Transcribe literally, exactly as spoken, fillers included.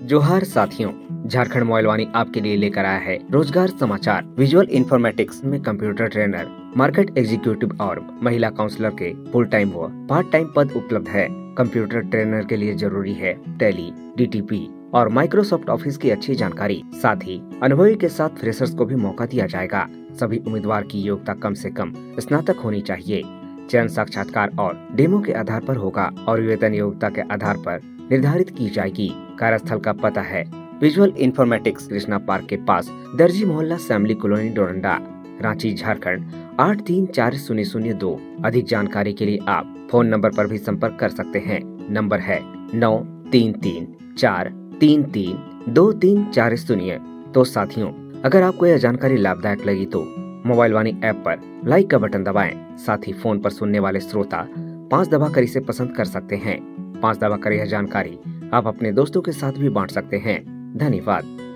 जोहार साथियों, झारखंड मोबाइल आपके लिए लेकर आया है रोजगार समाचार। विजुअल इन्फॉर्मेटिक्स में कंप्यूटर ट्रेनर, मार्केट एग्जीक्यूटिव और महिला काउंसलर के फुल टाइम व पार्ट टाइम पद उपलब्ध है। कंप्यूटर ट्रेनर के लिए जरूरी है टैली, डीटीपी और माइक्रोसॉफ्ट ऑफिस की अच्छी जानकारी। साथ ही अनुभवी के साथ फ्रेशर्स को भी मौका दिया जाएगा। सभी उम्मीदवार की योग्यता कम से कम स्नातक होनी चाहिए। चयन साक्षात्कार और डेमो के आधार पर होगा और वेतन योग्यता के आधार पर निर्धारित की जाएगी। कार्यस्थल का पता है विजुअल इन्फॉर्मेटिक्स कृष्णा पार्क के पास, दर्जी मोहल्ला, सैमली कॉलोनी, डोरंडा, रांची, झारखंड आठ तीन चार शून्य शून्य दो। अधिक जानकारी के लिए आप फोन नंबर पर भी संपर्क कर सकते हैं। नंबर है नौ तीन तीन चार तीन तीन दो तीन चार शून्य। तो साथियों, अगर आपको यह जानकारी लाभदायक लगी तो मोबाइल वाणी ऐप पर लाइक का बटन दबाएं। साथ ही फोन पर सुनने वाले श्रोता पांच दबाकर इसे पसंद कर सकते हैं। पांच दबाकर यह जानकारी आप अपने दोस्तों के साथ भी बांट सकते हैं। धन्यवाद।